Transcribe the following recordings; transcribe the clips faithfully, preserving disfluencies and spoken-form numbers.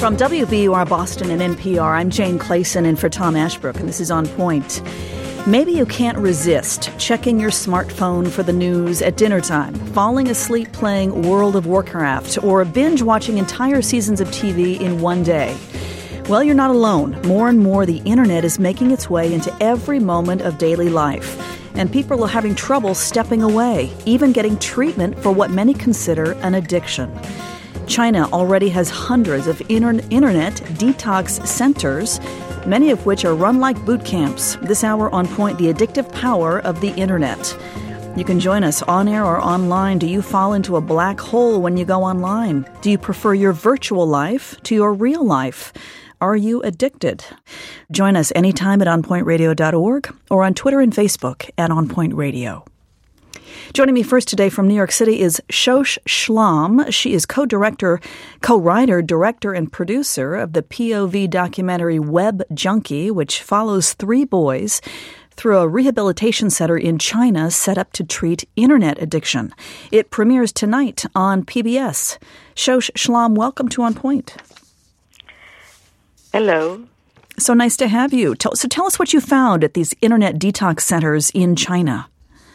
From W B U R Boston and N P R, I'm Jane Clayson in for Tom Ashbrook, and this is On Point. Maybe you can't resist checking your smartphone for the news at dinner time, falling asleep playing World of Warcraft, or binge watching entire seasons of T V in one day. Well, you're not alone. More and more, the internet is making its way into every moment of daily life, and people are having trouble stepping away, even getting treatment for what many consider an addiction. China already has hundreds of inter- internet detox centers, many of which are run like boot camps. This hour on Point, the addictive power of the internet. You can join us on air or online. Do you fall into a black hole when you go online? Do you prefer your virtual life to your real life? Are you addicted? Join us anytime at on point radio dot org or on Twitter and Facebook at On Point Radio. Joining me first today from New York City is Shosh Shlam. She is co-director, co-writer, director, and producer of the P O V documentary Web Junkie, which follows three boys through a rehabilitation center in China set up to treat internet addiction. It premieres tonight on P B S. Shosh Shlam, welcome to On Point. Hello. So nice to have you. So tell us what you found at these internet detox centers in China.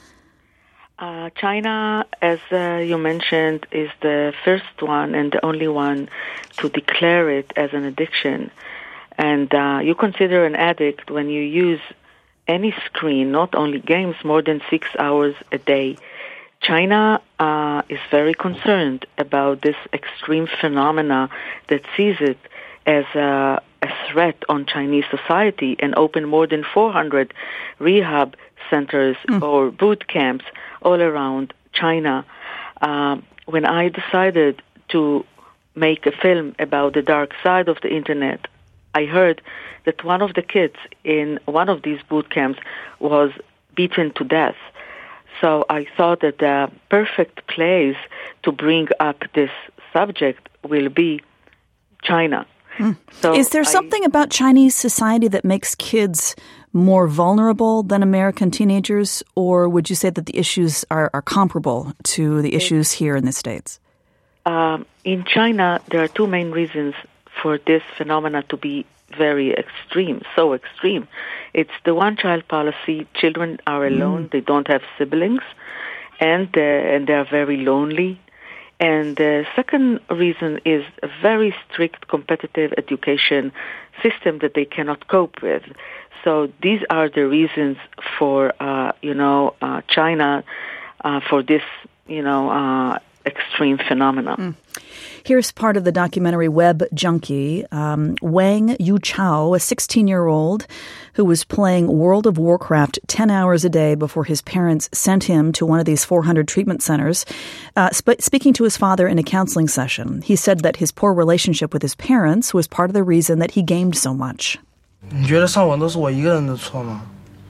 Uh, China, as uh, you mentioned, is the first one and the only one to declare it as an addiction. And uh, you consider an addict when you use any screen, not only games, more than six hours a day. China uh, is very concerned about this extreme phenomena that sees it as a, a threat on Chinese society and opened more than four hundred rehab centers mm. or boot camps all around China. Um, when I decided to make a film about the dark side of the internet, I heard that one of the kids in one of these boot camps was beaten to death. So I thought that the perfect place to bring up this subject will be China. Mm. So is there I, something about Chinese society that makes kids more vulnerable than American teenagers, or would you say that the issues are, are comparable to the issues here in the States? Um, in China, there are two main reasons for this phenomena to be very extreme, so extreme. It's the one-child policy. Children are alone. Mm. They don't have siblings, and, uh, and they are very lonely. And the second reason is a very strict competitive education system that they cannot cope with. So these are the reasons for, uh, you know, uh, China uh, for this, you know, uh, extreme phenomenon. Mm. Here's part of the documentary Web Junkie. Um, Wang Yuchao, a sixteen-year-old who was playing World of Warcraft ten hours a day before his parents sent him to one of these four hundred treatment centers. Uh, sp- speaking to his father in a counseling session, he said that his poor relationship with his parents was part of the reason that he gamed so much. 你觉得上网都是我一个人的错吗？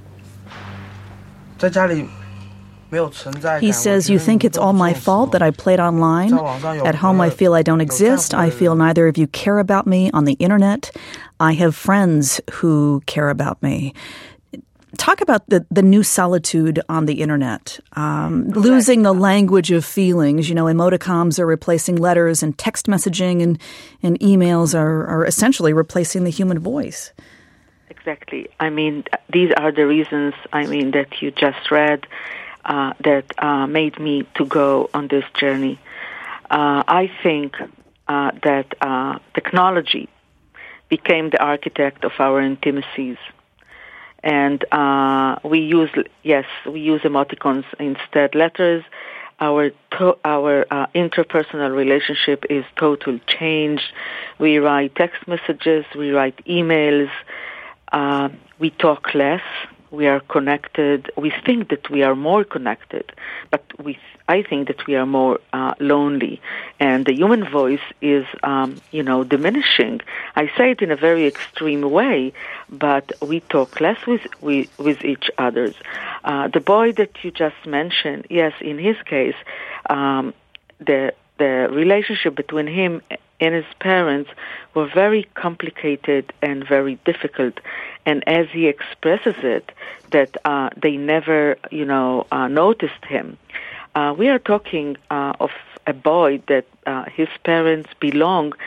在家里 He says, you think it's all my fault that I played online? At home, I feel I don't exist. I feel neither of you care about me on the internet. I have friends who care about me. Talk about the, the new solitude on the internet, um, losing the language of feelings. You know, emoticons are replacing letters, and text messaging and, and emails are, are essentially replacing the human voice. Exactly. I mean, these are the reasons, I mean, that you just read. Uh, that uh, made me to go on this journey. Uh, I think uh, that uh, technology became the architect of our intimacies. And uh, we use, yes, we use emoticons instead letters. Our to- our uh, interpersonal relationship is totally changed. We write text messages, we write emails, uh, we talk less. We are connected. We think that we are more connected, but we, I think that we are more uh, lonely. And the human voice is, um, you know, diminishing. I say it in a very extreme way, but we talk less with with, with each other. Uh, the boy that you just mentioned, yes, in his case, um, the the relationship between him and his parents were very complicated and very difficult. And as he expresses it, that uh, they never, you know, uh, noticed him. Uh, we are talking uh, of a boy that uh, his parents belong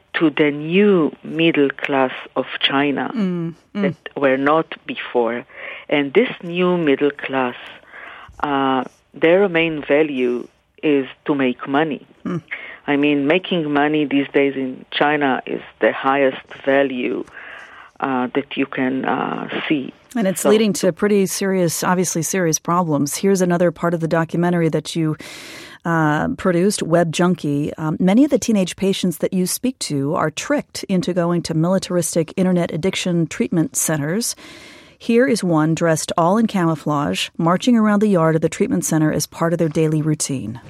to the new middle class of China Mm, mm. that were not before. And this new middle class, uh, their main value is to make money. Mm. I mean, making money these days in China is the highest value uh, that you can uh, see. And it's So- leading to pretty serious, obviously serious problems. Here's another part of the documentary that you uh, produced, Web Junkie. Um, many of the teenage patients that you speak to are tricked into going to militaristic internet addiction treatment centers. Here is one dressed all in camouflage, marching around the yard of the treatment center as part of their daily routine.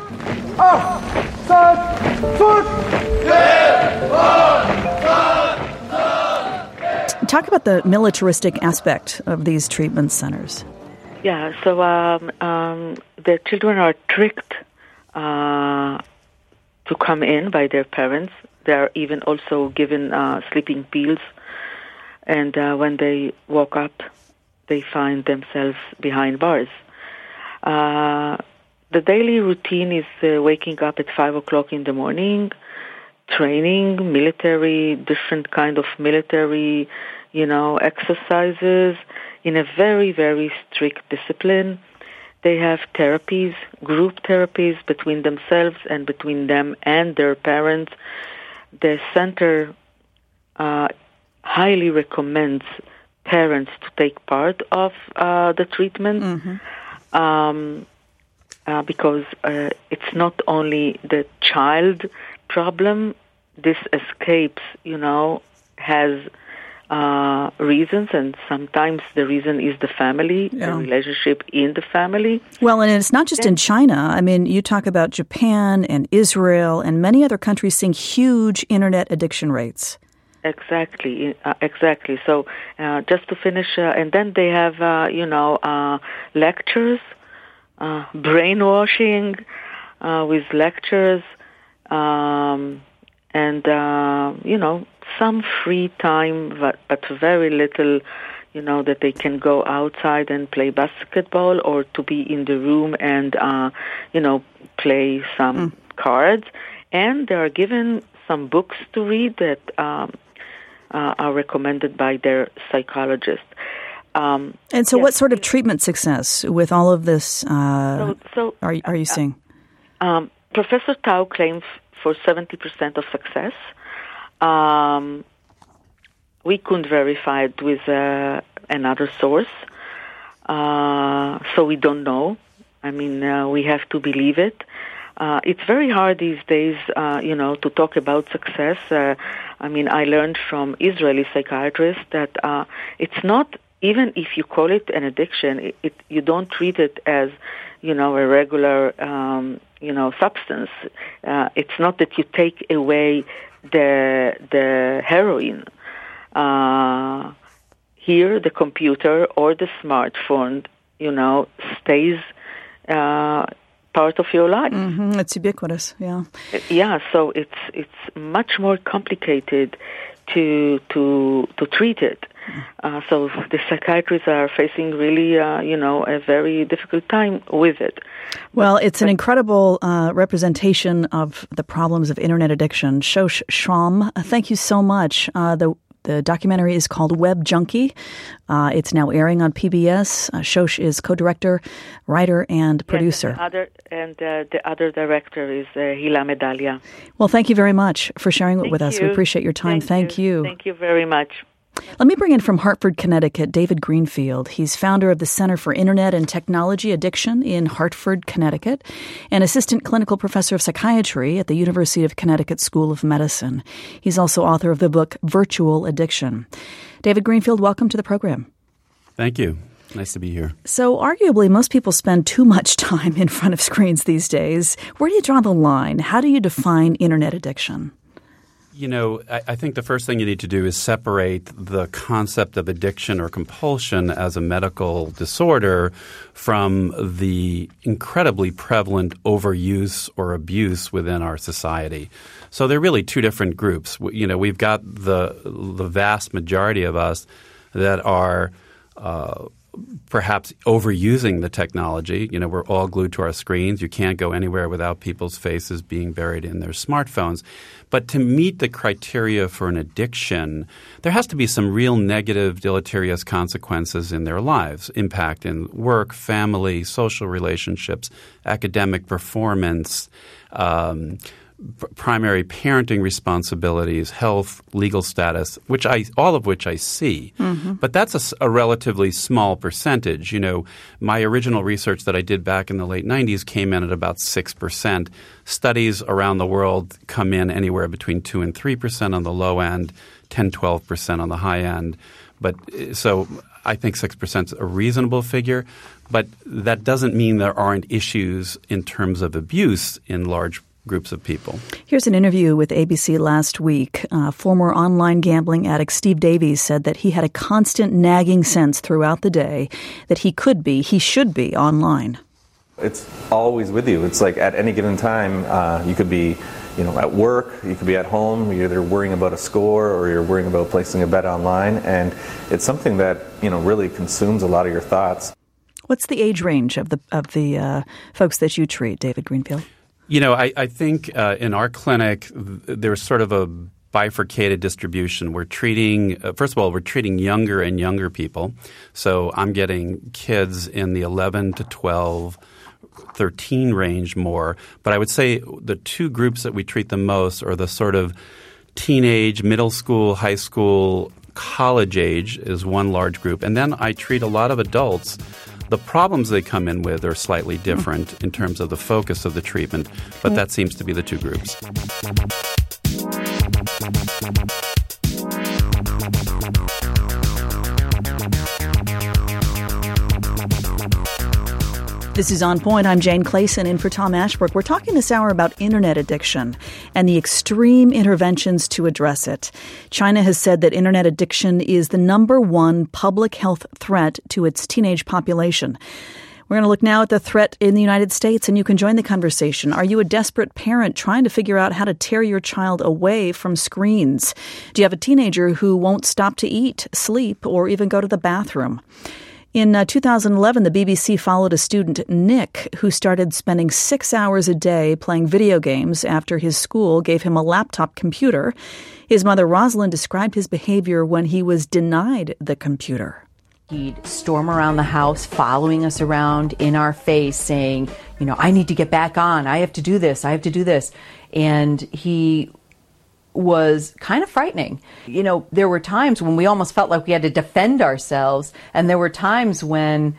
Talk about the militaristic aspect of these treatment centers. Yeah, so um, um, the children are tricked uh, to come in by their parents. They are even also given uh, sleeping pills. And uh, when they woke up, they find themselves behind bars. Uh, the daily routine is uh, waking up at five o'clock in the morning, training, military, different kind of military, you know, exercises in a very, very strict discipline. They have therapies, group therapies between themselves and between them and their parents. The center uh, highly recommends parents to take part of uh, the treatment Mm-hmm. um, uh, because uh, it's not only the child problem. This escapes, you know, has uh, reasons, and sometimes the reason is the family, Yeah. the relationship in the family. Well, and it's not just in China. I mean, you talk about Japan and Israel and many other countries seeing huge internet addiction rates. Exactly, uh, exactly. So uh, just to finish, uh, and then they have, uh, you know, uh, lectures, uh, brainwashing uh, with lectures, um, and, uh, you know, some free time, but, but very little, you know, that they can go outside and play basketball or to be in the room and, uh, you know, play some mm. cards. And they are given some books to read that um, uh, are recommended by their psychologist. Um, and so yes, what sort of treatment success with all of this uh, so, so, are, are you seeing? Um, Professor Tao claims for seventy percent of success. Um, we couldn't verify it with uh, another source, uh, so we don't know. I mean, uh, we have to believe it. Uh, it's very hard these days, uh, you know, to talk about success. Uh, I mean, I learned from Israeli psychiatrists that uh, it's not, even if you call it an addiction, it, it, you don't treat it as, you know, a regular, um, you know, substance. Uh, it's not that you take away the the heroin. Uh, here, the computer or the smartphone, you know, stays uh, part of your life. Mm-hmm. It's ubiquitous, yeah. Yeah, so it's it's much more complicated to to to treat it. Uh, so the psychiatrists are facing really, uh, you know, a very difficult time with it. Well, it's an incredible uh, representation of the problems of internet addiction. Shosh Shromm, thank you so much. Uh, the The documentary is called Web Junkie. Uh, it's now airing on P B S. Uh, Shosh is co-director, writer, and producer. Yes, and the other, and uh, the other director is uh, Hila Medalia. Well, thank you very much for sharing it Thank with us. you. We appreciate your time. Thank, thank you. you. Thank you very much. Let me bring in from Hartford, Connecticut, David Greenfield. He's founder of the Center for Internet and Technology Addiction in Hartford, Connecticut, and assistant clinical professor of psychiatry at the University of Connecticut School of Medicine. He's also author of the book Virtual Addiction. David Greenfield, welcome to the program. Thank you. Nice to be here. So arguably, most people spend too much time in front of screens these days. Where do you draw the line? How do you define internet addiction? You know, I, I think the first thing you need to do is separate the concept of addiction or compulsion as a medical disorder from the incredibly prevalent overuse or abuse within our society. So they're really two different groups. You know, we've got the the vast majority of us that are uh, perhaps overusing the technology. You know, we're all glued to our screens. You can't go anywhere without people's faces being buried in their smartphones. But to meet the criteria for an addiction, there has to be some real negative, deleterious consequences in their lives, impact in work, family, social relationships, academic performance, um, p- primary parenting responsibilities, health, legal status, which I all of which I see. Mm-hmm. But that's a, a relatively small percentage. You know, my original research that I did back in the late nineties came in at about six percent. Studies around the world come in anywhere between two and three percent on the low end, ten, twelve percent on the high end. But so I think six percent is a reasonable figure. But that doesn't mean there aren't issues in terms of abuse in large groups of people. Here's an interview with A B C last week. Uh, former online gambling addict Steve Davies said that he had a constant nagging sense throughout the day that he could be, he should be online. It's always with you. It's like at any given time, uh, you could be, you know, at work, you could be at home, you're either worrying about a score or you're worrying about placing a bet online, and it's something that, you know, really consumes a lot of your thoughts. What's the age range of the of the uh, folks that you treat, David Greenfield? You know, I, I think uh, in our clinic, there's sort of a bifurcated distribution. We're treating uh, – first of all, we're treating younger and younger people. So I'm getting kids in the eleven to twelve, thirteen range more. But I would say the two groups that we treat the most are the sort of teenage, middle school, high school, college age is one large group. And then I treat a lot of adults. The problems they come in with are slightly different in terms of the focus of the treatment, but that seems to be the two groups. This is On Point. I'm Jane Clayson in for Tom Ashbrook. We're talking this hour about internet addiction and the extreme interventions to address it. China has said that internet addiction is the number one public health threat to its teenage population. We're going to look now at the threat in the United States, and you can join the conversation. Are you a desperate parent trying to figure out how to tear your child away from screens? Do you have a teenager who won't stop to eat, sleep, or even go to the bathroom? In uh, two thousand eleven, the B B C followed a student, Nick, who started spending six hours a day playing video games after his school gave him a laptop computer. His mother, Rosalind, described his behavior when he was denied the computer. He'd storm around the house, following us around in our face, saying, you know, I need to get back on. I have to do this. I have to do this. And he was kind of frightening. You know, there were times when we almost felt like we had to defend ourselves. And there were times when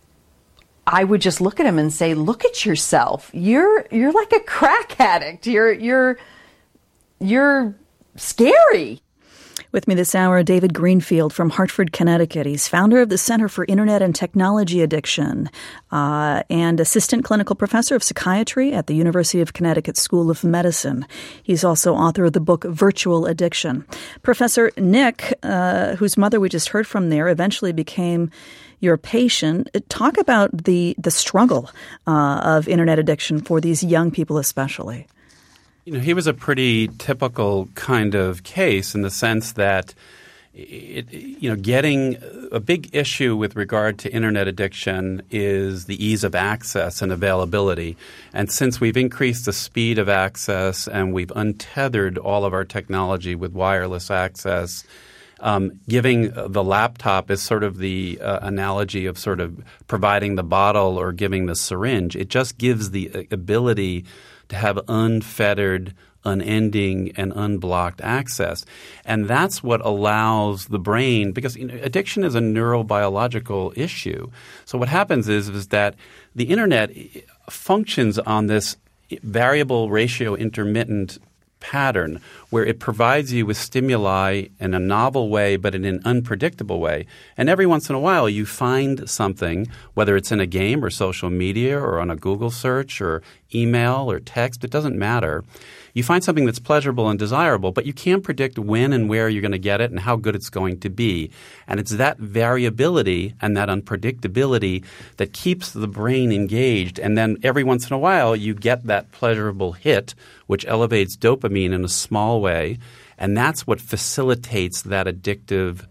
I would just look at him and say, look at yourself. You're you're like a crack addict. You're you're you're scary. With me this hour, David Greenfield from Hartford, Connecticut. He's founder of the Center for Internet and Technology Addiction uh, and assistant clinical professor of psychiatry at the University of Connecticut School of Medicine. He's also author of the book Virtual Addiction. Professor Nick, uh, whose mother we just heard from there, eventually became your patient. Talk about the, the struggle uh, of internet addiction for these young people especially. You know, he was a pretty typical kind of case in the sense that, it, you know, getting a big issue with regard to internet addiction is the ease of access and availability. And since we've increased the speed of access and we've untethered all of our technology with wireless access, um, giving the laptop is sort of the uh, analogy of sort of providing the bottle or giving the syringe. It just gives the ability to have unfettered, unending, and unblocked access. And that's what allows the brain – because you know, addiction is a neurobiological issue. So what happens is, is that the internet functions on this variable ratio intermittent pattern where it provides you with stimuli in a novel way but in an unpredictable way. And every once in a while you find something, whether it's in a game or social media or on a Google search or email or text, it doesn't matter. You find something that's pleasurable and desirable, but you can't predict when and where you're going to get it and how good it's going to be. And it's that variability and that unpredictability that keeps the brain engaged. And then every once in a while you get that pleasurable hit, which elevates dopamine in a small way. And that's what facilitates that addictive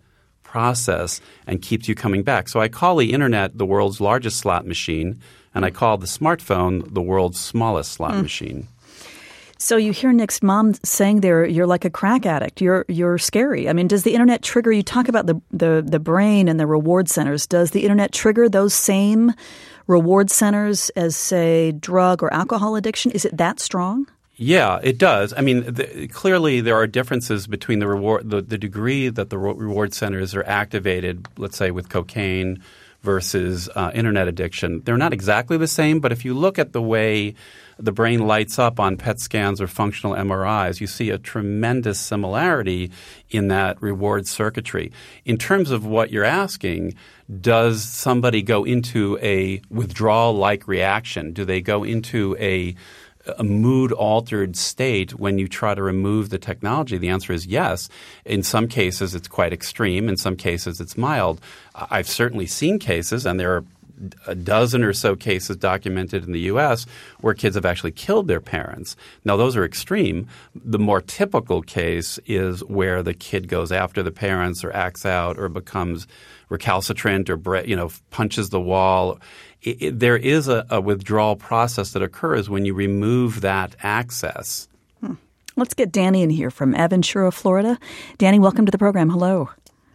process and keeps you coming back. So I call the internet the world's largest slot machine, and I call the smartphone the world's smallest slot mm. machine. So you hear Nick's mom saying there, you're like a crack addict. You're you're scary. I mean, does the internet trigger, you talk about the, the, the brain and the reward centers. Does the internet trigger those same reward centers as, say, drug or alcohol addiction? Is it that strong? Yeah, it does. I mean, the, clearly there are differences between the reward, the, the degree that the reward centers are activated, let's say with cocaine versus uh, internet addiction. They're not exactly the same, but if you look at the way the brain lights up on P E T scans or functional M R Is, you see a tremendous similarity in that reward circuitry. In terms of what you're asking, does somebody go into a withdrawal-like reaction? Do they go into a a mood-altered state when you try to remove the technology? The answer is yes. In some cases, it's quite extreme. In some cases, it's mild. I've certainly seen cases, and there are a dozen or so cases documented in the U S where kids have actually killed their parents. Now, those are extreme. The more typical case is where the kid goes after the parents or acts out or becomes recalcitrant or, you know, punches the wall. It, it, there is a, a withdrawal process that occurs when you remove that access. Hmm. Let's get Danny in here from Aventura, Florida. Danny, welcome to the program. Hello.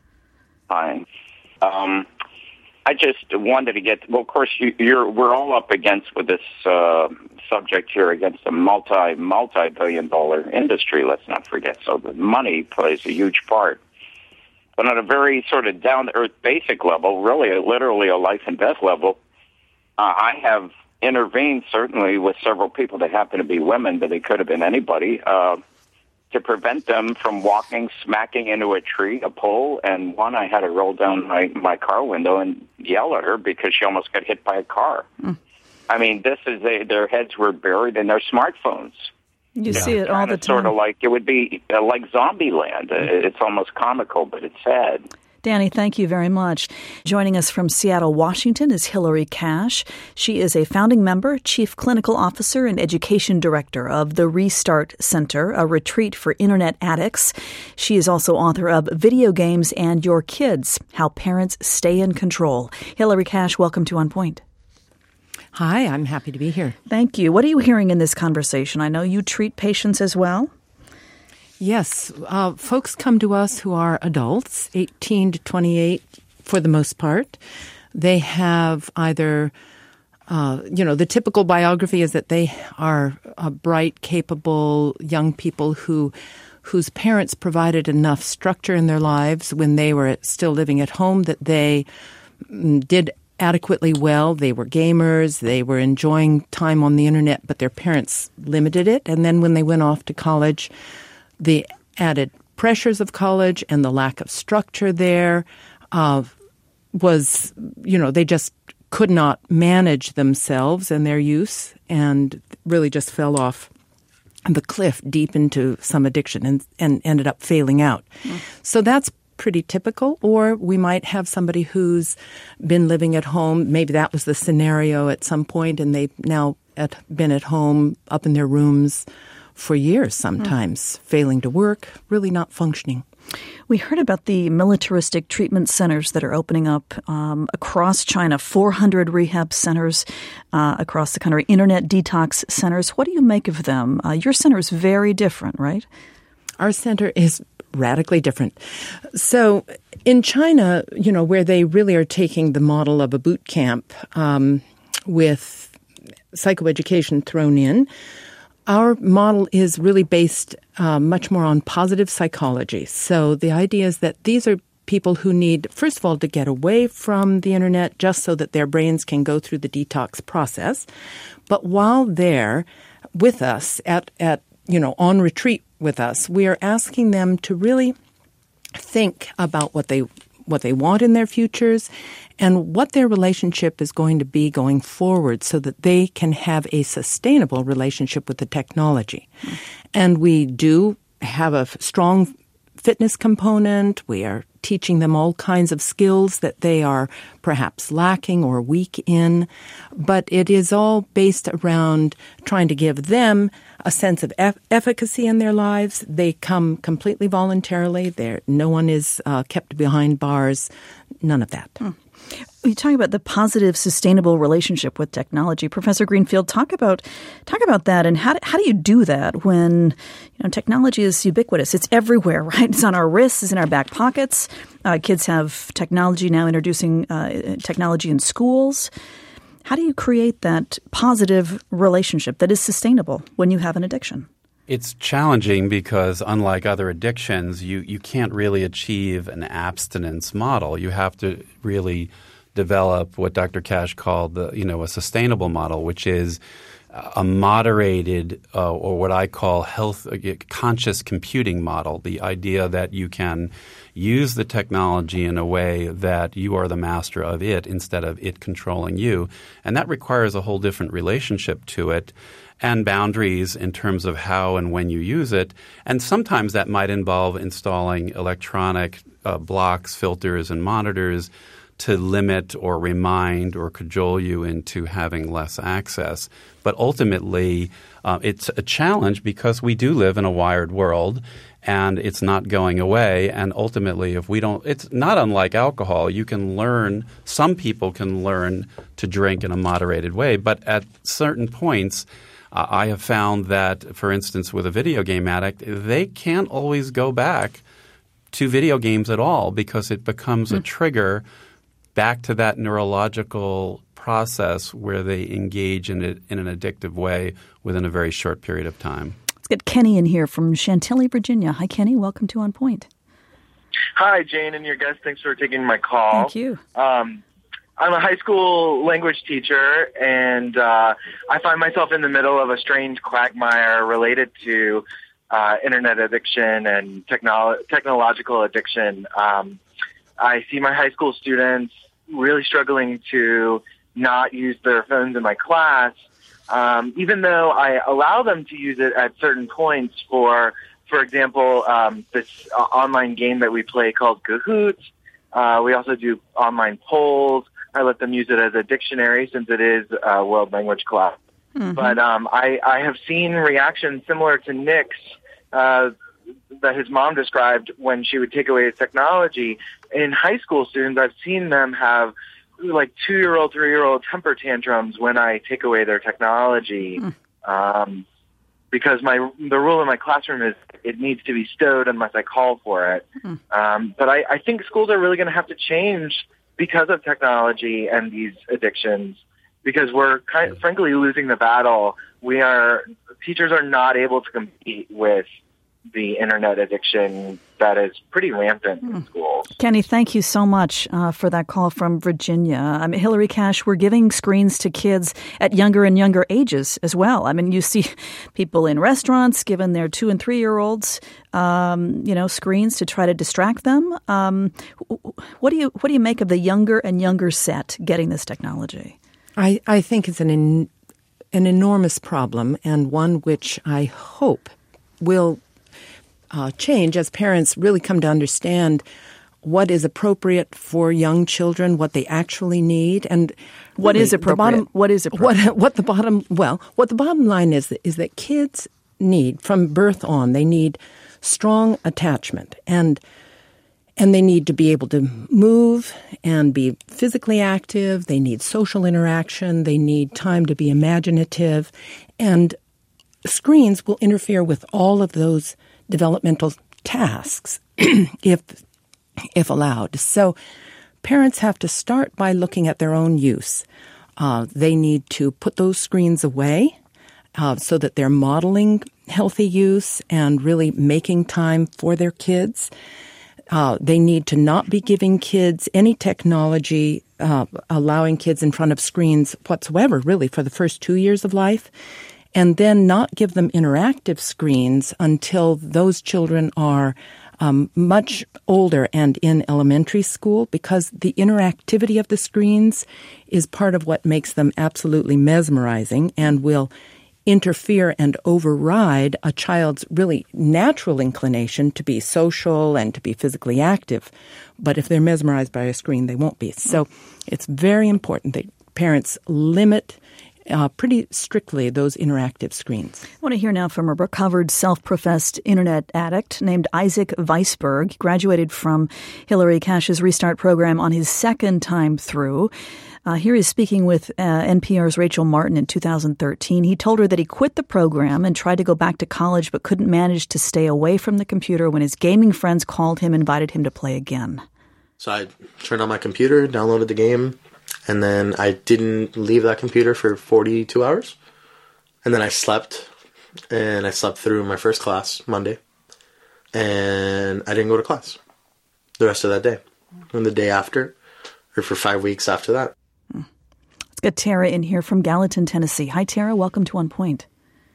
Hi. Um, I just wanted to get – well, of course, you, you're we're all up against with this uh, subject here against a multi, multi-billion dollar industry, let's not forget. So the money plays a huge part. But on a very sort of down-to-earth basic level, really literally a life and death level, uh, I have intervened certainly with several people that happen to be women, but they could have been anybody, uh, to prevent them from walking, smacking into a tree, a pole, and one, I had to roll down my, my car window and yell at her because she almost got hit by a car. Mm. I mean, this is a, their heads were buried in their smartphones. You yeah. see it all the time. Sort of like it would be uh, like zombie land. Uh, it's almost comical, but it's sad. Danny, thank you very much. Joining us from Seattle, Washington is Hillary Cash. She is a founding member, chief clinical officer, and education director of the Restart Center, a retreat for internet addicts. She is also author of Video Games and Your Kids, How Parents Stay in Control. Hillary Cash, welcome to On Point. Hi, I'm happy to be here. Thank you. What are you hearing in this conversation? I know you treat patients as well. Yes. Uh, folks come to us who are adults, eighteen to twenty-eight for the most part. They have either, uh, you know, the typical biography is that they are uh, bright, capable young people who whose parents provided enough structure in their lives when they were still living at home that they mm, did adequately well. They were gamers. They were enjoying time on the internet, but their parents limited it. And then when they went off to college, the added pressures of college and the lack of structure there uh, was, you know, they just could not manage themselves and their use and really just fell off the cliff deep into some addiction and, and ended up failing out. Mm. So that's pretty typical. Or we might have somebody who's been living at home. Maybe that was the scenario at some point, and they've now at, been at home up in their rooms for years sometimes, mm. failing to work, really not functioning. We heard about the militaristic treatment centers that are opening up um, across China, four hundred rehab centers uh, across the country, internet detox centers. What do you make of them? Uh, your center is very different, right? Our center is radically different. So in China, you know, where they really are taking the model of a boot camp um, with psychoeducation thrown in, our model is really based uh, much more on positive psychology. So the idea is that these are people who need, first of all, to get away from the internet just so that their brains can go through the detox process. But while they're with us at, at you know, on retreat with us, we are asking them to really think about what they what they want in their futures and what their relationship is going to be going forward so that they can have a sustainable relationship with the technology. Mm. And we do have a strong fitness component. We are teaching them all kinds of skills that they are perhaps lacking or weak in. But it is all based around trying to give them a sense of eff- efficacy in their lives. They come completely voluntarily. There, no one is uh, kept behind bars. None of that. Hmm. You're talking about the positive, sustainable relationship with technology. Professor Greenfield, talk about talk about that, and how do, how do you do that when you know technology is ubiquitous? It's everywhere, right? It's on our wrists, it's in our back pockets. Uh, kids have technology now, introducing uh, technology in schools. How do you create that positive relationship that is sustainable when you have an addiction? It's challenging because unlike other addictions, you, you can't really achieve an abstinence model. You have to really develop what Doctor Cash called the, you know, a sustainable model, which is a moderated uh, or what I call health uh, conscious computing model, the idea that you can use the technology in a way that you are the master of it instead of it controlling you. And that requires a whole different relationship to it and boundaries in terms of how and when you use it. And sometimes that might involve installing electronic uh, blocks, filters, and monitors to limit or remind or cajole you into having less access. But ultimately, uh, it's a challenge because we do live in a wired world and it's not going away. And ultimately, if we don't – it's not unlike alcohol. You can learn – some people can learn to drink in a moderated way. But at certain points – Uh, I have found that, for instance, with a video game addict, they can't always go back to video games at all because it becomes mm. a trigger back to that neurological process where they engage in it in an addictive way within a very short period of time. Let's get Kenny in here from Chantilly, Virginia. Hi, Kenny. Welcome to On Point. Hi, Jane and your guest. Thanks for taking my call. Thank you. Um, I'm a high school language teacher, and uh, I find myself in the middle of a strange quagmire related to uh, internet addiction and technolo- technological addiction. Um, I see my high school students really struggling to not use their phones in my class, um, even though I allow them to use it at certain points for, for example, um, this uh, online game that we play called Kahoot. Uh, we also do online polls. I let them use it as a dictionary since it is a world language class. Mm-hmm. But um, I, I have seen reactions similar to Nick's uh, that his mom described when she would take away his technology. In high school students, I've seen them have like two-year-old, three-year-old temper tantrums when I take away their technology. Mm. Um, because my the rule in my classroom is it needs to be stowed unless I call for it. Mm. Um, but I, I think schools are really going to have to change because of technology and these addictions, because we're kind of, frankly losing the battle. We are teachers are not able to compete with the internet addiction that is pretty rampant mm. in schools. Kenny, thank you so much uh, for that call from Virginia. I mean, Hillary Cash, we're giving screens to kids at younger and younger ages as well. I mean, you see people in restaurants giving their two and three year olds, um, you know, screens to try to distract them. Um, what do you what do you make of the younger and younger set getting this technology? I, I think it's an en- an enormous problem, and one which I hope will Uh, change as parents really come to understand what is appropriate for young children, what they actually need, and what really is appropriate. Bottom, what is appropriate? What, what the bottom well, what the bottom line is is that kids need from birth on. They need strong attachment, and and they need to be able to move and be physically active. They need social interaction. They need time to be imaginative, and screens will interfere with all of those developmental tasks if if allowed. So parents have to start by looking at their own use. Uh, they need to put those screens away uh, so that they're modeling healthy use and really making time for their kids. Uh, they need to not be giving kids any technology, uh, allowing kids in front of screens whatsoever, really, for the first two years of life. And then not give them interactive screens until those children are um, much older and in elementary school, because the interactivity of the screens is part of what makes them absolutely mesmerizing and will interfere and override a child's really natural inclination to be social and to be physically active. But if they're mesmerized by a screen, they won't be. So it's very important that parents limit Uh, pretty strictly those interactive screens. I want to hear now from a recovered self-professed internet addict named Isaac Weisberg. He graduated from Hillary Cash's Restart program on his second time through. Uh, here he's speaking with uh, N P R's Rachel Martin in two thousand thirteen. He told her that he quit the program and tried to go back to college but couldn't manage to stay away from the computer when his gaming friends called him and invited him to play again. So I turned on my computer, downloaded the game, and then I didn't leave that computer for forty-two hours. And then I slept, and I slept through my first class Monday. And I didn't go to class the rest of that day. And the day after, or for five weeks after that. Let's get Tara in here from Gallatin, Tennessee. Hi, Tara. Welcome to On Point.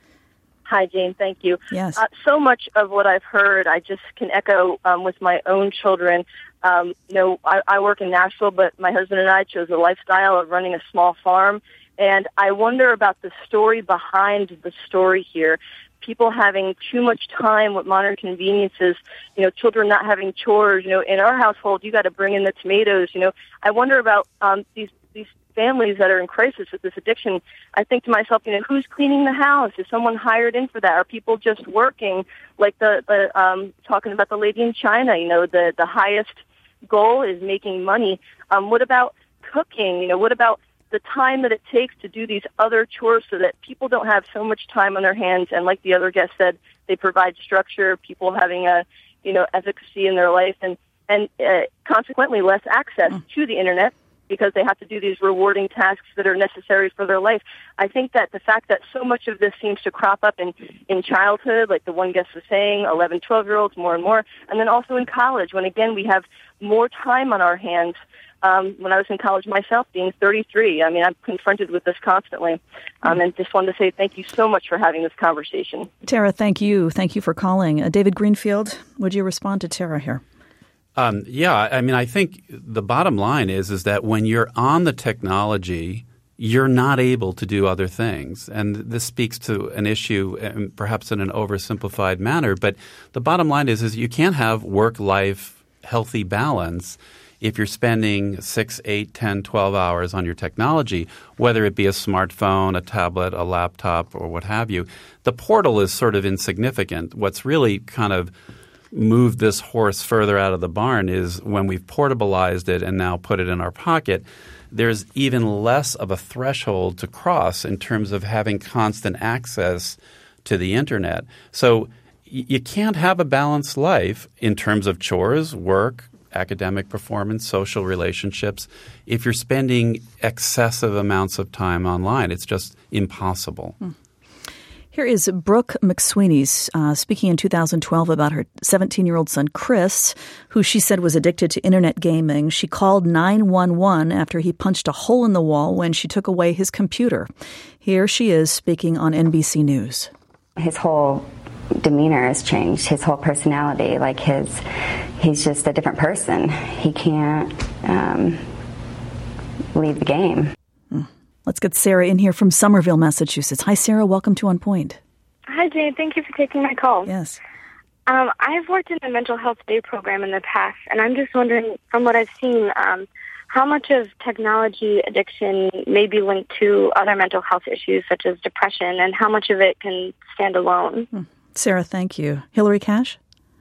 Hi, Jane. Thank you. Yes. Uh, so much of what I've heard, I just can echo um, with my own children. Um, you know, I, I work in Nashville, but my husband and I chose a lifestyle of running a small farm. And I wonder about the story behind the story here. People having too much time with modern conveniences, you know, children not having chores. You know, in our household, you got to bring in the tomatoes. You know, I wonder about um, these these families that are in crisis with this addiction. I think to myself, you know, who's cleaning the house? Is someone hired in for that? Are people just working? Like the, the um, talking about the lady in China, you know, the, the highest goal is making money. Um, what about cooking? You know, what about the time that it takes to do these other chores so that people don't have so much time on their hands? And like the other guest said, they provide structure, people having a, you know, efficacy in their life, and, and uh, consequently less access mm. to the internet, because they have to do these rewarding tasks that are necessary for their life. I think that the fact that so much of this seems to crop up in, in childhood, like the one guest was saying, eleven, twelve-year-olds, more and more, and then also in college, when, again, we have more time on our hands. Um, when I was in college myself, being thirty-three, I mean, I'm confronted with this constantly. Um, and just wanted to say thank you so much for having this conversation. Tara, thank you. Thank you for calling. Uh, David Greenfield, would you respond to Tara here? Um, yeah, I mean, I think the bottom line is is that when you're on the technology, you're not able to do other things. And this speaks to an issue, um, perhaps in an oversimplified manner. But the bottom line is is you can't have work-life healthy balance if you're spending six, eight, ten, twelve hours on your technology, whether it be a smartphone, a tablet, a laptop, or what have you. The portal is sort of insignificant. What's really kind of moved this horse further out of the barn is when we've portabilized it and now put it in our pocket, there's even less of a threshold to cross in terms of having constant access to the internet. So y- you can't have a balanced life in terms of chores, work, academic performance, social relationships if you're spending excessive amounts of time online. It's just impossible. Hmm. Here is Brooke McSweeney uh, speaking in two thousand twelve about her seventeen-year-old son, Chris, who she said was addicted to internet gaming. She called nine one one after he punched a hole in the wall when she took away his computer. Here she is speaking on N B C News. His whole demeanor has changed, his whole personality. Like his, he's just a different person. He can't um, leave the game. Mm. Let's get Sarah in here from Somerville, Massachusetts. Hi, Sarah. Welcome to On Point. Hi, Jane. Thank you for taking my call. Yes. Um, I've worked in the mental health day program in the past, and I'm just wondering, from what I've seen, um, how much of technology addiction may be linked to other mental health issues such as depression, and how much of it can stand alone? Hmm. Sarah, thank you. Hillary Cash?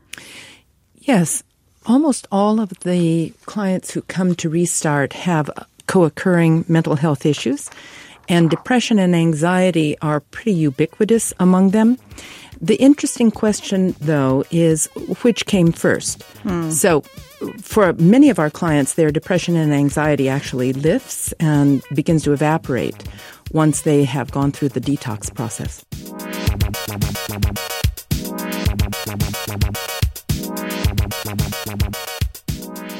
Yes. Almost all of the clients who come to Restart have co-occurring mental health issues, and depression and anxiety are pretty ubiquitous among them. The interesting question, though, is which came first. Hmm. So for many of our clients, their depression and anxiety actually lifts and begins to evaporate once they have gone through the detox process.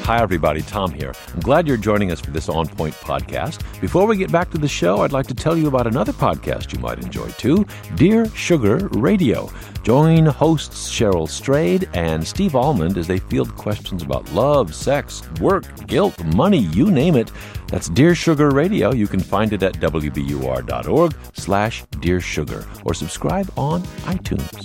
Hi, everybody. Tom here. I'm glad you're joining us for this On Point podcast. Before we get back to the show, I'd like to tell you about another podcast you might enjoy, too, Dear Sugar Radio. Join hosts Cheryl Strayed and Steve Almond as they field questions about love, sex, work, guilt, money, you name it. That's Dear Sugar Radio. You can find it at wbur.org slash Dear Sugar or subscribe on iTunes.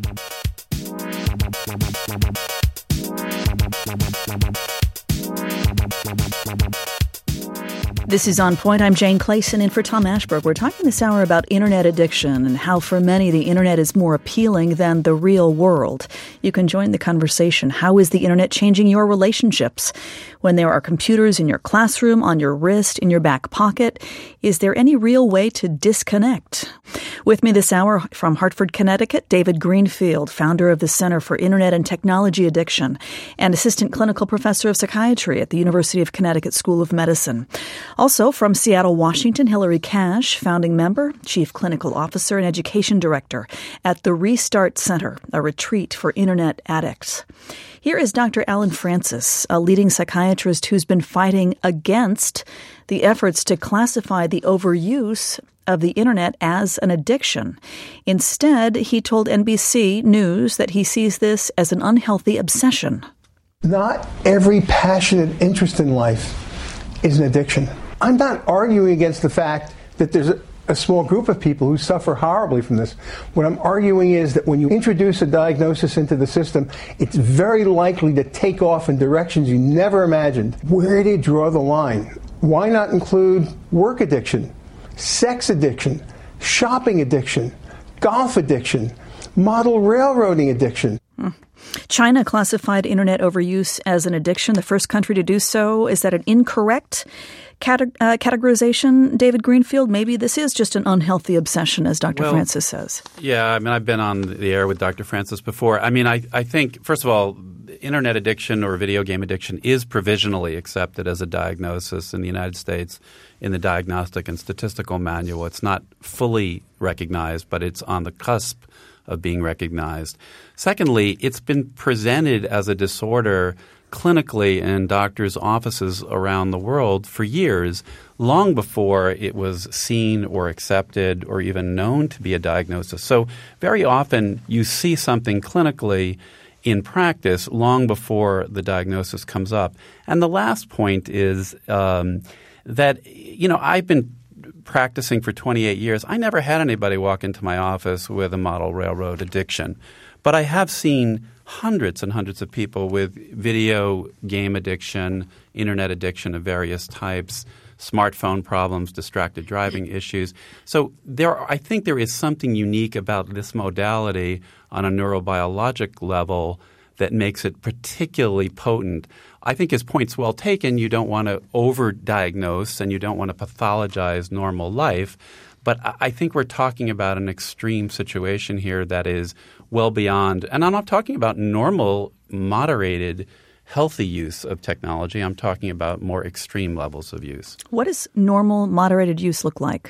This is On Point. I'm Jane Clayson in for Tom Ashbrook. We're talking this hour about internet addiction and how for many the internet is more appealing than the real world. You can join the conversation. How is the internet changing your relationships? When there are computers in your classroom, on your wrist, in your back pocket, is there any real way to disconnect? With me this hour from Hartford, Connecticut, David Greenfield, founder of the Center for Internet and Technology Addiction and assistant clinical professor of psychiatry at the University of Connecticut School of Medicine. Also from Seattle, Washington, Hillary Cash, founding member, chief clinical officer, and education director at the Restart Center, a retreat for internet addicts. Here is Doctor Allen Francis, a leading psychiatrist who's been fighting against the efforts to classify the overuse of the internet as an addiction. Instead, he told N B C News that he sees this as an unhealthy obsession. Not every passionate interest in life is an addiction. I'm not arguing against the fact that there's a, a small group of people who suffer horribly from this. What I'm arguing is that when you introduce a diagnosis into the system, it's very likely to take off in directions you never imagined. Where do you draw the line? Why not include work addiction, sex addiction, shopping addiction, golf addiction, model railroading addiction? Hmm. China classified internet overuse as an addiction, the first country to do so. Is that an incorrect cate- uh, categorization, David Greenfield? Maybe this is just an unhealthy obsession, as Doctor Well, Francis says. Yeah, I mean, I've been on the air with Doctor Francis before. I mean, I, I think, first of all, internet addiction or video game addiction is provisionally accepted as a diagnosis in the United States in the Diagnostic and Statistical Manual. It's not fully recognized, but it's on the cusp of being recognized. Secondly, it's been presented as a disorder clinically in doctors' offices around the world for years, long before it was seen or accepted or even known to be a diagnosis. So very often you see something clinically in practice long before the diagnosis comes up. And the last point is um, that, you know, I've been practicing for twenty-eight years. I never had anybody walk into my office with a model railroad addiction. But I have seen hundreds and hundreds of people with video game addiction, internet addiction of various types, smartphone problems, distracted driving issues. So there, are, I think there is something unique about this modality on a neurobiologic level that makes it particularly potent. I think his point's well taken. You don't want to overdiagnose and you don't want to pathologize normal life. But I think we're talking about an extreme situation here that is well beyond – and I'm not talking about normal, moderated, healthy use of technology. I'm talking about more extreme levels of use. What does normal, moderated use look like?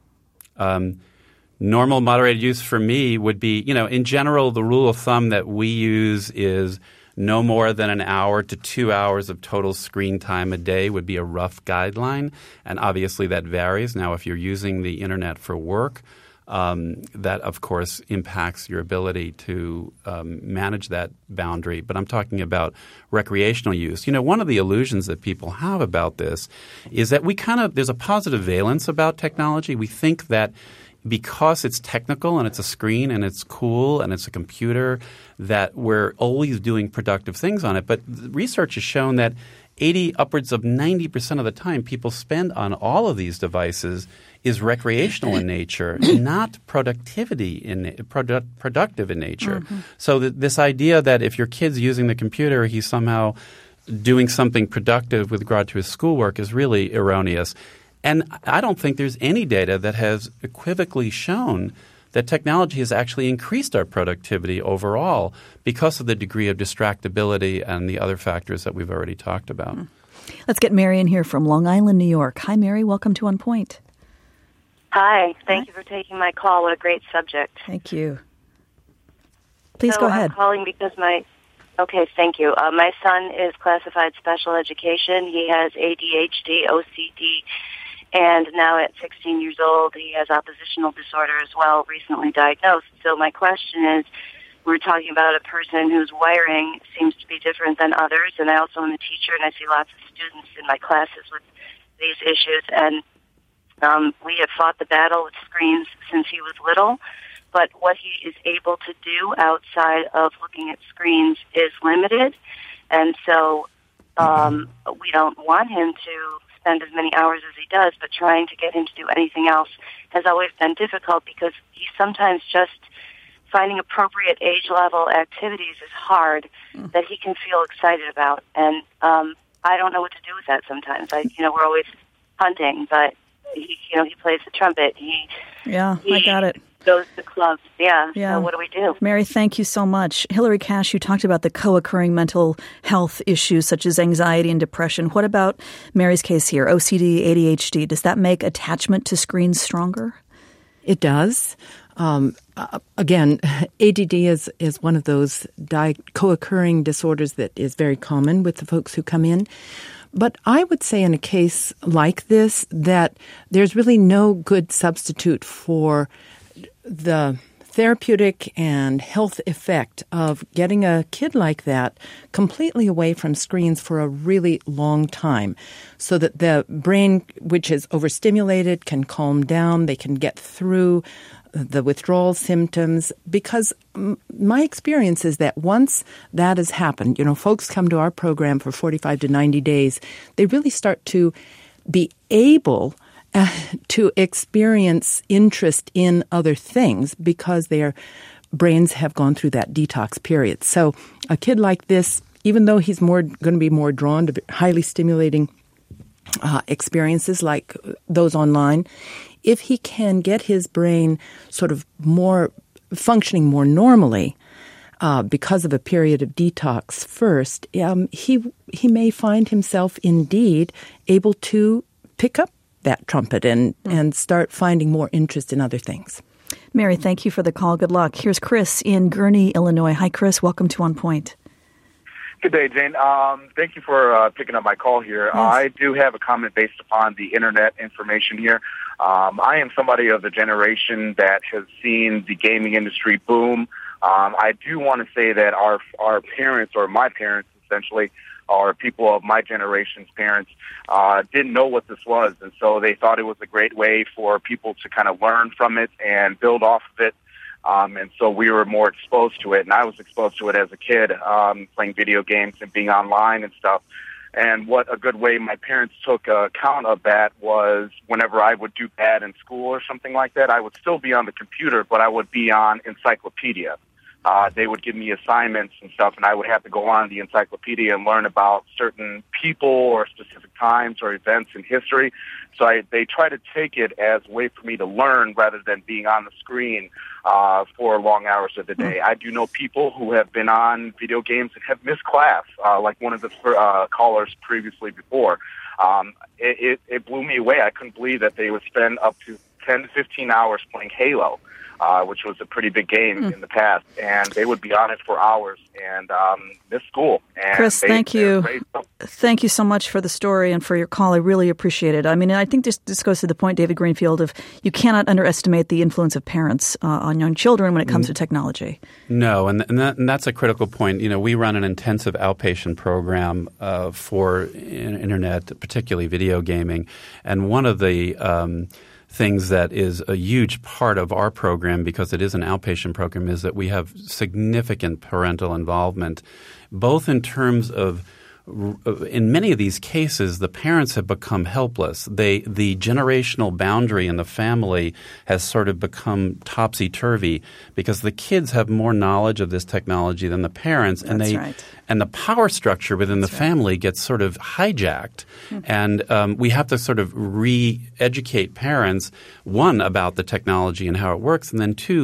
Um, normal, moderated use for me would be – you know, in general, the rule of thumb that we use is – no more than an hour to two hours of total screen time a day would be a rough guideline, and obviously that varies. Now, if you're using the internet for work, um, that, of course, impacts your ability to um, manage that boundary. But I'm talking about recreational use. You know, one of the illusions that people have about this is that we kind of – there's a positive valence about technology. We think that because it's technical and it's a screen and it's cool and it's a computer that we're always doing productive things on it. But research has shown that eighty upwards of ninety percent of the time people spend on all of these devices is recreational in nature, not productivity in produ- productive in nature. Mm-hmm. So th- this idea that if your kid's using the computer, he's somehow doing something productive with regard to his schoolwork is really erroneous. And I don't think there's any data that has equivocally shown that technology has actually increased our productivity overall because of the degree of distractibility and the other factors that we've already talked about. Let's get Mary in here from Long Island, New York. Hi, Mary. Welcome to On Point. Hi. Thank Hi. you for taking my call. What a great subject. Thank you. Please so go ahead. I'm calling because my Okay, thank you. Uh, my son is classified special education. He has A D H D, O C D, and now at sixteen years old, he has oppositional disorder as well, recently diagnosed. So my question is, we're talking about a person whose wiring seems to be different than others, and I also am a teacher, and I see lots of students in my classes with these issues, and um, we have fought the battle with screens since he was little, but what he is able to do outside of looking at screens is limited, and so um, we don't want him to spend as many hours as he does, but trying to get him to do anything else has always been difficult because he sometimes just finding appropriate age-level activities is hard mm. that he can feel excited about. And um, I don't know what to do with that sometimes. I, you know, we're always hunting, but, he, you know, he plays the trumpet. He Yeah, he I got it. goes to clubs. Yeah, yeah. So what do we do? Mary, thank you so much. Hillary Cash, you talked about the co-occurring mental health issues such as anxiety and depression. What about Mary's case here, O C D, A D H D? Does that make attachment to screens stronger? It does. Um, uh, again, A D D is, is one of those di- co-occurring disorders that is very common with the folks who come in. But I would say in a case like this that there's really no good substitute for the therapeutic and health effect of getting a kid like that completely away from screens for a really long time so that the brain, which is overstimulated, can calm down, they can get through the withdrawal symptoms, because my experience is that once that has happened, you know, folks come to our program for forty-five to ninety days, they really start to be able uh, to experience interest in other things because their brains have gone through that detox period. So a kid like this, even though he's more going to be more drawn to highly stimulating uh, experiences like those online, if he can get his brain sort of more functioning more normally uh, because of a period of detox first, um, he he may find himself indeed able to pick up that trumpet and, mm. and start finding more interest in other things. Mary, thank you for the call. Good luck. Here's Chris in Gurnee, Illinois. Hi, Chris. Welcome to On Point. Good day, Jane. Um, thank you for uh, picking up my call here. Yes. Uh, I do have a comment based upon the internet information here. Um, I am somebody of the generation that has seen the gaming industry boom. Um, I do want to say that our our parents, or my parents essentially, or people of my generation's parents, uh, didn't know what this was, and so they thought it was a great way for people to kind of learn from it and build off of it. Um, and so we were more exposed to it, and I was exposed to it as a kid, um, playing video games and being online and stuff. And what a good way my parents took account of that was whenever I would do bad in school or something like that, I would still be on the computer, but I would be on encyclopedia. Uh, they would give me assignments and stuff, and I would have to go on the encyclopedia and learn about certain people or specific times or events in history. So I, they try to take it as a way for me to learn rather than being on the screen uh, for long hours of the day. I do know people who have been on video games and have missed class, uh, like one of the uh, callers previously before. Um, it, it, it blew me away. I couldn't believe that they would spend up to ten to fifteen hours playing Halo. Uh, which was a pretty big game mm. in the past, and they would be on it for hours and um, miss school. And Chris, they, thank you. Thank you so much for the story and for your call. I really appreciate it. I mean, I think this, this goes to the point, David Greenfield, of you cannot underestimate the influence of parents uh, on young children when it comes mm. to technology. No, and, and, that, and that's a critical point. You know, we run an intensive outpatient program uh, for in, internet, particularly video gaming, and one of the um, things that is a huge part of our program, because it is an outpatient program, is that we have significant parental involvement, both in terms of in many of these cases, the parents have become helpless. They, the generational boundary in the family has sort of become topsy-turvy because the kids have more knowledge of this technology than the parents, and That's they right. and the power structure within That's the right. family gets sort of hijacked. Mm-hmm. And um, we have to sort of re-educate parents, one, about the technology and how it works, and then two,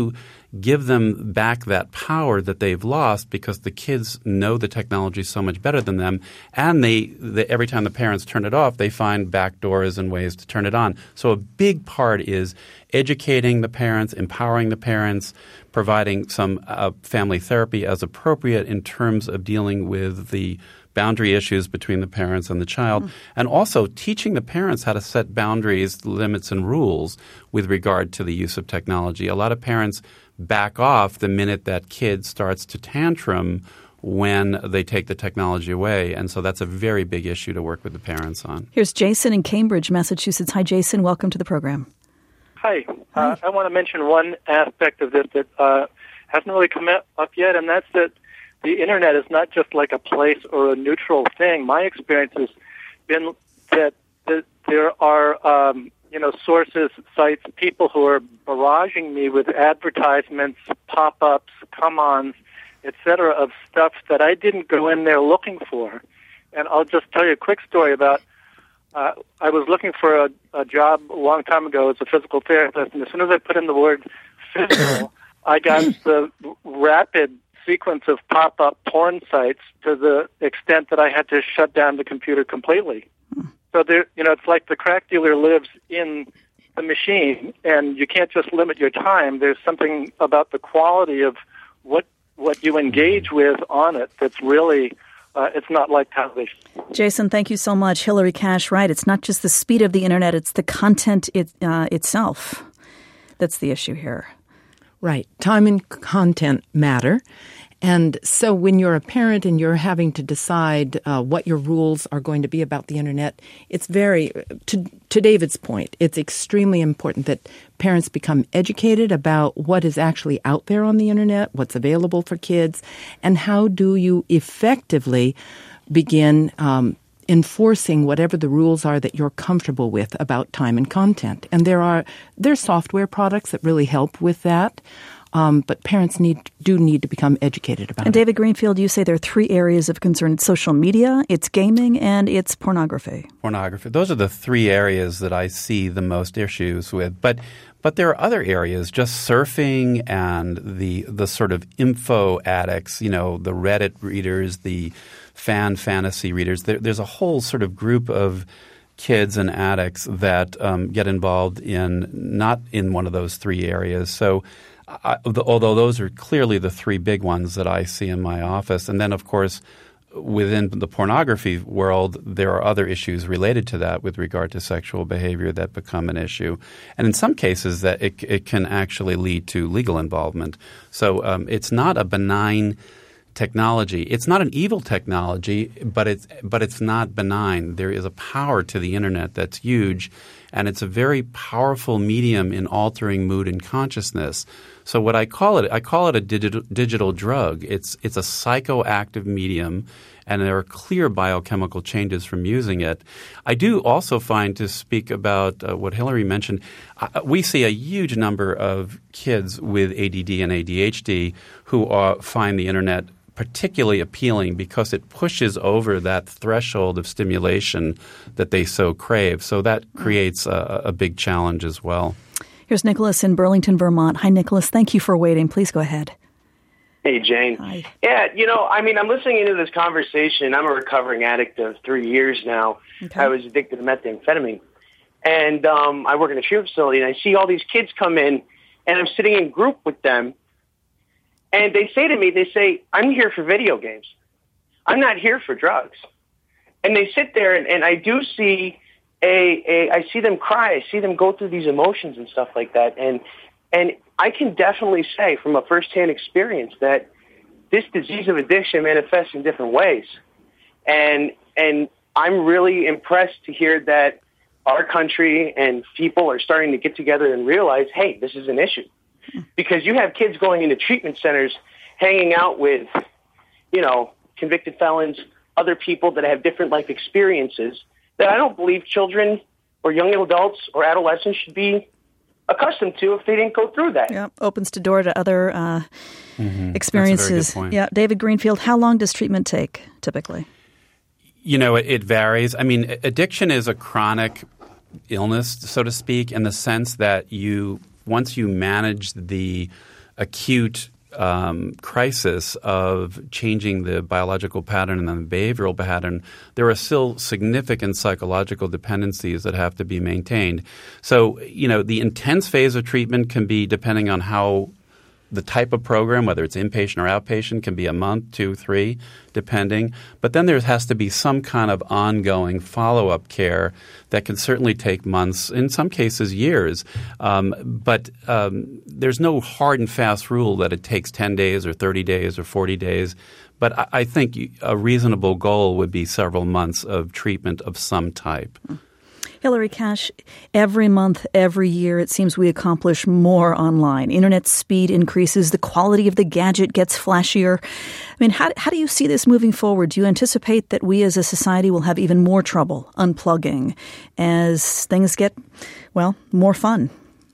give them back that power that they've lost because the kids know the technology so much better than them, and they, they every time the parents turn it off, they find back doors and ways to turn it on. So a big part is educating the parents, empowering the parents, providing some uh, family therapy as appropriate in terms of dealing with the boundary issues between the parents and the child, mm. and also teaching the parents how to set boundaries, limits, and rules with regard to the use of technology. A lot of parents back off the minute that kid starts to tantrum when they take the technology away, and so that's a very big issue to work with the parents on. Here's Jason in Cambridge, Massachusetts. Hi, Jason. Welcome to the program. Hi. Uh, I want to mention one aspect of this that uh, hasn't really come up yet, and that's that the Internet is not just like a place or a neutral thing. My experience has been that, that there are, um, you know, sources, sites, people who are barraging me with advertisements, pop-ups, come-ons, et cetera, of stuff that I didn't go in there looking for. And I'll just tell you a quick story about uh, I was looking for a, a job a long time ago as a physical therapist, and as soon as I put in the word physical, I got the rapid sequence of pop-up porn sites to the extent that I had to shut down the computer completely. So there, you know, it's like the crack dealer lives in the machine, and you can't just limit your time. There's something about the quality of what what you engage with on it that's really, uh, it's not like television. Jason, thank you so much. Hillary Cash, right? It's not just the speed of the Internet, it's the content it, uh, itself that's the issue here. Right. Time and content matter. And so when you're a parent and you're having to decide uh, what your rules are going to be about the Internet, it's very, to, to David's point, it's extremely important that parents become educated about what is actually out there on the Internet, what's available for kids, and how do you effectively begin um, enforcing whatever the rules are that you're comfortable with about time and content. And there are there's software products that really help with that. Um, but parents need do need to become educated about and it. And David Greenfield, you say there are three areas of concern. It's social media, it's gaming, and it's pornography. Pornography. Those are the three areas that I see the most issues with. But but there are other areas, just surfing and the the sort of info addicts, you know, the Reddit readers, the fan fantasy readers. There, there's a whole sort of group of kids and addicts that um, get involved in not in one of those three areas. So I, although those are clearly the three big ones that I see in my office. And then, of course, within the pornography world, there are other issues related to that with regard to sexual behavior that become an issue. And in some cases, that it, it can actually lead to legal involvement. So um, it's not a benign technology. It's not an evil technology, but it's but it's not benign. There is a power to the Internet that's huge, and it's a very powerful medium in altering mood and consciousness. So what I call it, I call it a digital, digital drug. It's it's a psychoactive medium, and there are clear biochemical changes from using it. I do also find, to speak about uh, what Hillary mentioned, uh, we see a huge number of kids with A D D and A D H D who are, find the Internet particularly appealing because it pushes over that threshold of stimulation that they so crave. So that creates a, a big challenge as well. Here's Nicholas in Burlington, Vermont. Hi, Nicholas. Thank you for waiting. Please go ahead. Hey, Jane. Hi. Yeah, you know, I mean, I'm listening into this conversation. I'm a recovering addict of three years now. Okay. I was addicted to methamphetamine. And um, I work in a treatment facility, and I see all these kids come in, and I'm sitting in group with them. And they say to me, they say, I'm here for video games. I'm not here for drugs. And they sit there, and, and I do see a, a, I see them cry. I see them go through these emotions and stuff like that. And, and I can definitely say from a firsthand experience that this disease of addiction manifests in different ways. And, and I'm really impressed to hear that our country and people are starting to get together and realize, hey, this is an issue. Because you have kids going into treatment centers, hanging out with, you know, convicted felons, other people that have different life experiences that I don't believe children or young adults or adolescents should be accustomed to if they didn't go through that. Yeah, opens the door to other uh, mm-hmm. experiences. That's a very good point. Yeah, David Greenfield, how long does treatment take typically? You know, it, it varies. I mean, addiction is a chronic illness, so to speak, in the sense that you – once you manage the acute um, crisis of changing the biological pattern and then the behavioral pattern, there are still significant psychological dependencies that have to be maintained. So, you know, the intense phase of treatment can be depending on how the type of program, whether it's inpatient or outpatient, can be a month, two, three, depending. But then there has to be some kind of ongoing follow-up care that can certainly take months, in some cases years. Um, but um, there's no hard and fast rule that it takes ten days or thirty days or forty days. But I, I think a reasonable goal would be several months of treatment of some type. Hillary Cash, every month, every year, it seems we accomplish more online. Internet speed increases. The quality of the gadget gets flashier. I mean, how, how do you see this moving forward? Do you anticipate that we as a society will have even more trouble unplugging as things get, well, more fun?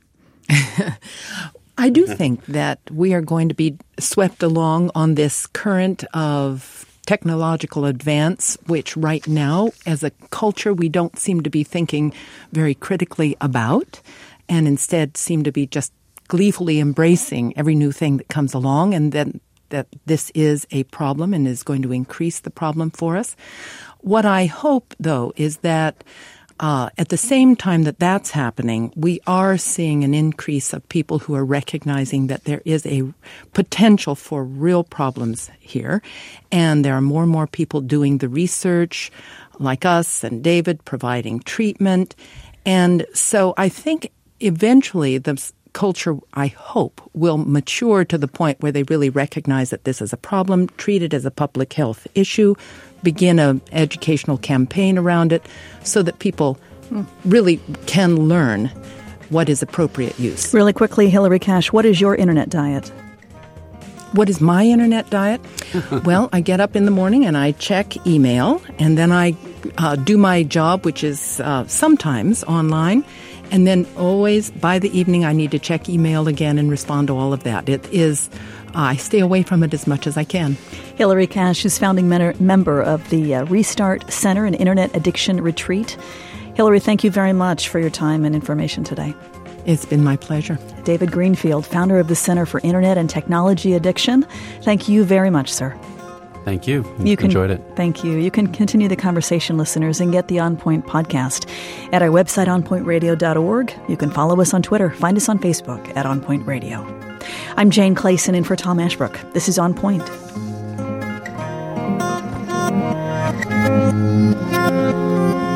I do think that we are going to be swept along on this current of technological advance, which right now, as a culture, we don't seem to be thinking very critically about, and instead seem to be just gleefully embracing every new thing that comes along, and then that this is a problem and is going to increase the problem for us. What I hope, though, is that Uh, at the same time that that's happening, we are seeing an increase of people who are recognizing that there is a potential for real problems here. And there are more and more people doing the research, like us and David, providing treatment. And so I think eventually the culture, I hope, will mature to the point where they really recognize that this is a problem, treat it as a public health issue, begin an educational campaign around it so that people really can learn what is appropriate use. Really quickly, Hillary Cash, what is your internet diet? What is my internet diet? Well, I get up in the morning and I check email, and then I uh, do my job, which is uh, sometimes online. And then always by the evening, I need to check email again and respond to all of that. It is, uh, I stay away from it as much as I can. Hillary Cash is founding men- member of the uh, Restart Center and Internet Addiction Retreat. Hillary, thank you very much for your time and information today. It's been my pleasure. David Greenfield, founder of the Center for Internet and Technology Addiction. Thank you very much, sir. Thank you. You can, enjoyed it. Thank you. You can continue the conversation, listeners, and get the On Point podcast at our website, on point radio dot org. You can follow us on Twitter. Find us on Facebook at On Point Radio. I'm Jane Clayson in for Tom Ashbrook. This is On Point. Thank you.